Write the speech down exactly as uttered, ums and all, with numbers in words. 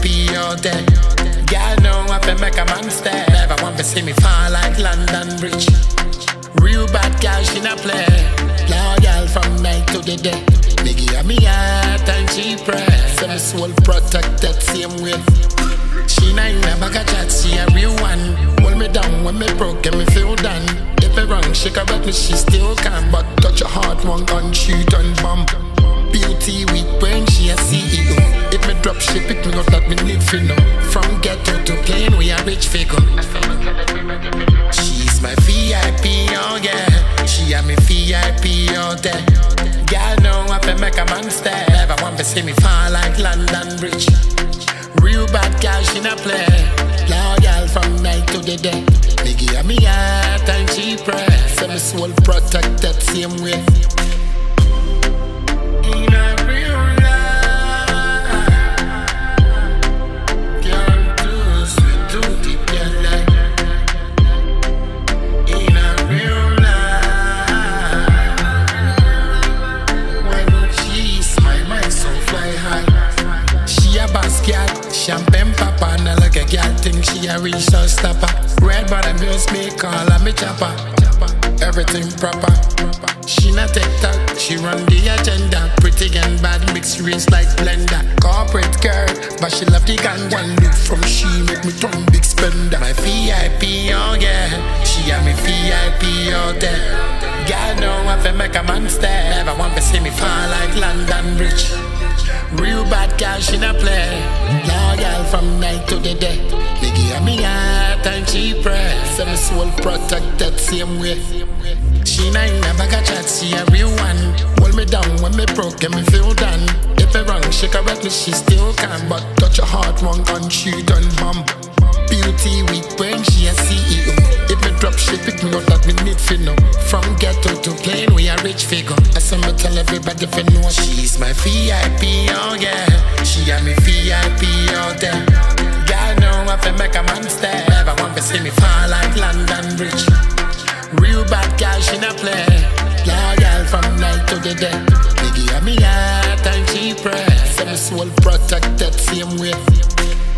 P all day. Girl know I fi make a man stay. Never want to see me fall like London Bridge. Real bad girl, she not play. Loyal from night to the day. Me give her me heart and she pray. Say me soul protected same way. She not in a bag of chat, she a real one. Hold me down when me broke and me feel done. If it wrong, she correct me, she still can. But touch a heart, one gun, shoot and bomb. Beauty with brain, she a C E O. If me drop shit, pick me up that me need for know. From ghetto to plane, we a rich figure. She's my V I P, oh yeah. She a me V I P all day. Girl know I fi make a man stay. Never want to see me fall like London Bridge. Real bad girl, she not play. Loyal from night to the day. Me give her me heart and she pray. Say me soul protected same way. In a real life, girl, too sweet, too deep, girl, like. In a real life, when she smile, my soul fly high. She a basket, champagne papa, and like a girl think she a real showstopper. Red bottom music, me call her me chopper. Everything proper. She not take talk, she run the agenda. Pretty and bad mixed race like blender. Corporate girl, but she love the gun. One look from she make me turn big spender. My V I P, oh yeah. She a me V I P all day. Girl know I fi make a man stay. Never want to see me fall like London Bridge. Real bad girl, she not play. Loyal from night to the day. Me give her me heart and she pray. Say me soul protected same way. She not in a bag of chat, she a real one. Hold me down when me broke and me feel done. If it wrong, she correct me, she still can. But touch a heart, one gun, shoot and bomb. Beauty with brain, she a C E O. If me drop shit, pick me up that me need for know. From ghetto to plane, we a rich figure. I saw me tell everybody for know she's my V I P, oh yeah. She a me V I P all day. Girl know I fi make a man stay. Never want to see me fall like London Bridge. Real bad girl, she not play. Loyal from night to the day. Me give her me heart and she pray. Say me soul protected same way.